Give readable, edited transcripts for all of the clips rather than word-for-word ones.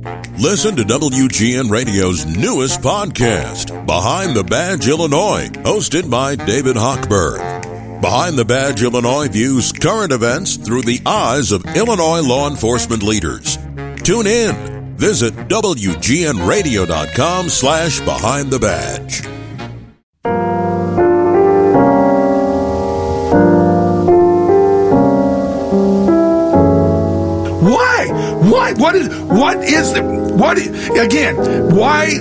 Listen to WGN Radio's newest podcast, Behind the Badge Illinois, hosted by David Hochberg. Behind the Badge Illinois views current events through the eyes of Illinois law enforcement leaders. Tune in. Visit WGNRadio.com/Behind the Badge. Why? Why?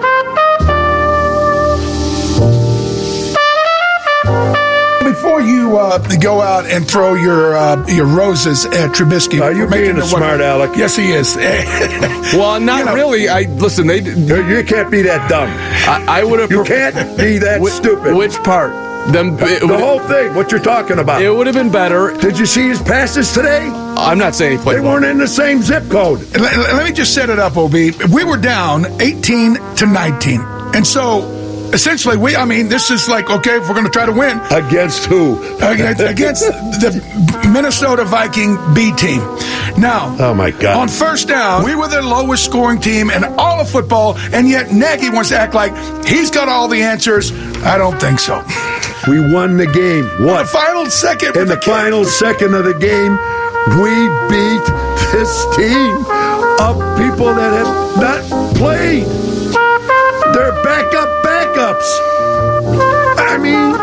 Before you go out and throw your roses at Trubisky, are you being a smart aleck? Yes, he is. Well, not really. Listen. You can't be that dumb. I would have. You can't be that stupid. Which part? The whole thing. What you're talking about? It would have been better. Did you see his passes today? I'm not saying he played. They weren't in the same zip code. Let me just set it up, OB. We were down 18-19, and so essentially, this is like, okay, if we're going to try to win. Against who? Against the Minnesota Viking B team. Now, oh my God. On first down, we were the lowest scoring team in all of football, and yet Nagy wants to act like he's got all the answers. I don't think so. We won the game. What? In the final second. In the final second of the game, we beat this team of people that have not played. They're backups. I mean,